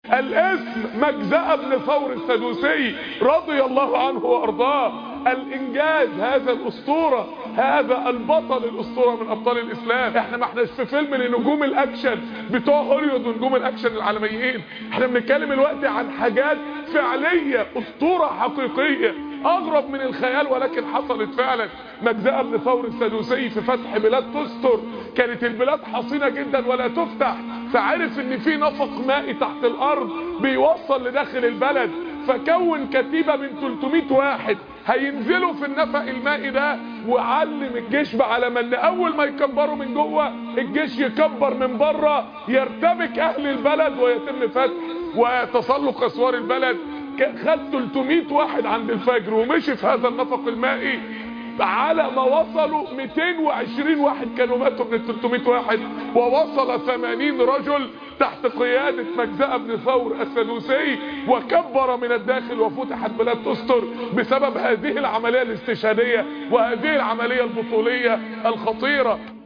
الاسم مجزأة بن ثور السدوسي رضي الله عنه وارضاه. الانجاز، هذا الاسطورة، هذا البطل الاسطورة من ابطال الاسلام. احنا ما احناش في فيلم لنجوم الاكشن بتوع هوليوود ونجوم الاكشن العالميين، احنا بنتكلم الوقت عن حاجات فعلية، اسطورة حقيقية اغرب من الخيال ولكن حصلت فعلا. مجزأة بن ثور السدوسي في فتح بلاد تستر، كانت البلاد حصينة جدا ولا تفتح، فعرف ان في نفق مائي تحت الارض بيوصل لداخل البلد، فكون كتيبة من 300 واحد هينزلوا في النفق المائي ده، وعلم الجيش بعلم ان اول ما يكبروا من جوه الجيش يكبر من بره، يرتبك اهل البلد ويتم فتح وتسلق اسوار البلد. خد 300 واحد عند الفجر ومشي في هذا النفق المائي، على ما وصلوا 220 واحد كانوا ماتوا من 300 واحد، ووصل 80 رجل تحت قيادة مجزأة بن ثور السدوسي، وكبر من الداخل وفتحت بلاد تستر بسبب هذه العملية الاستشهادية وهذه العملية البطولية الخطيرة.